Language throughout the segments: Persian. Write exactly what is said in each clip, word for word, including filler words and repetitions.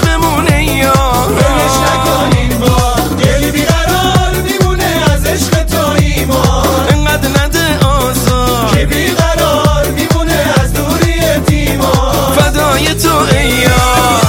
عشقمونه یا ولش نکن این بار دل بیقرار میمونه از عشق تو ایمان انقدر نده آزار که بیقرار میمونه از دوری یتیمان فدای تو ای یار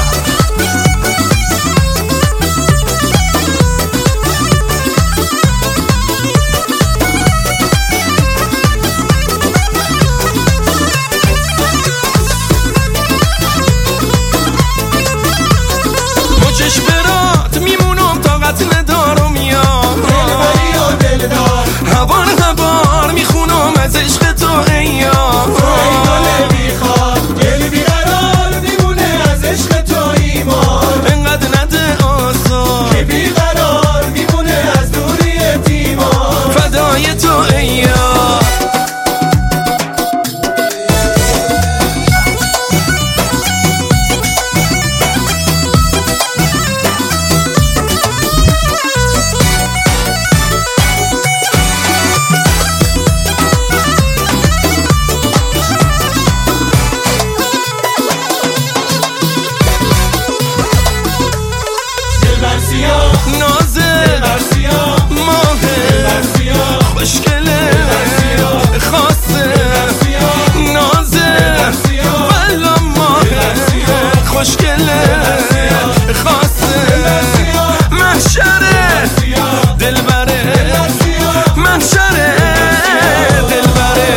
چش برات میمونم طاقت ندارم یا دلبری و دلدار هوار هوار میخونم از عشق تو ای یار دل میخواد دل بیقرار میمونه از عشق تو ایمان انقدر نده آزار که بیقرار میمونه از دوری یتیمان فدای تو ای یار نازه ماهه خوشگله خاصه نازه والا ماهه خوشگله خاصه محشره دلبره محشره دلبره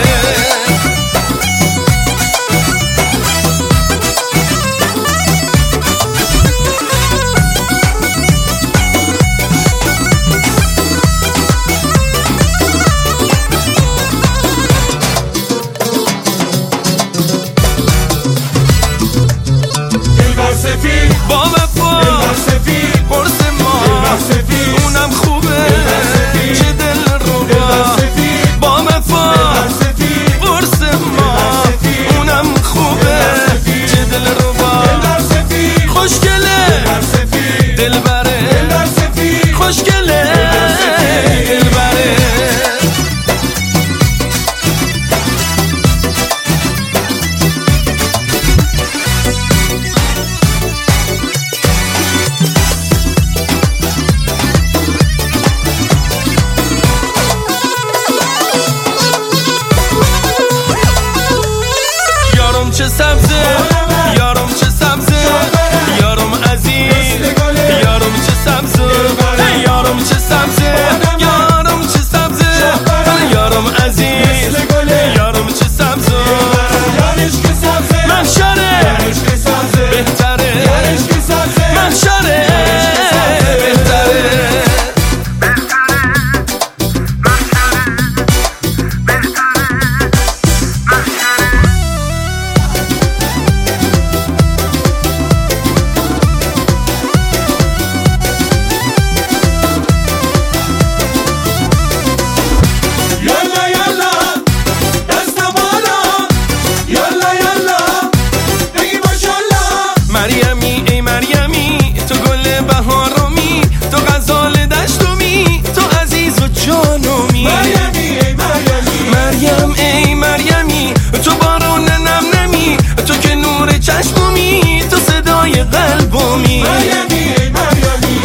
با وفا قرص ما اونم خوبه چه دل رو با وفا قرص ما اونم خوبه چه دل رو خوشگله دلبره خوشگله دلبره چه سبزه یارم چه سبزه یارم عزیز یارم چه سبزه یارم چه سبزه یارم چه سبزه یارم عزیز یارم چه سبزه محشره بهتره محشره بهتره مریمی ای مریمی تو گل بهارمی تو غزال دشتمی تو عزیز و جانمی مریمی ای مریمی مریم ای مریمی تو بارون نم نمی تو که نور چشممی تو صدای قلبمی مریمی ای مریمی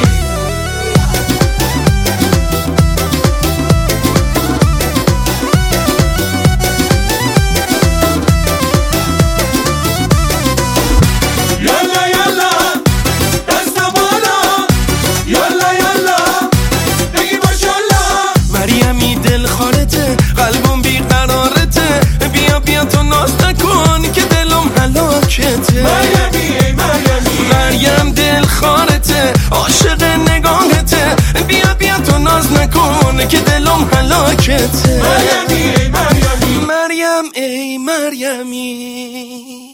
قلبم بیقرارته بیا بیا تو ناز نکن که دلم هلاکته مریمی ای مریمی مریم دل خارته عاشق نگاهته بیا بیا تو ناز نکن که دلم هلاکته مریمی ای مریمی مریم ای مریمی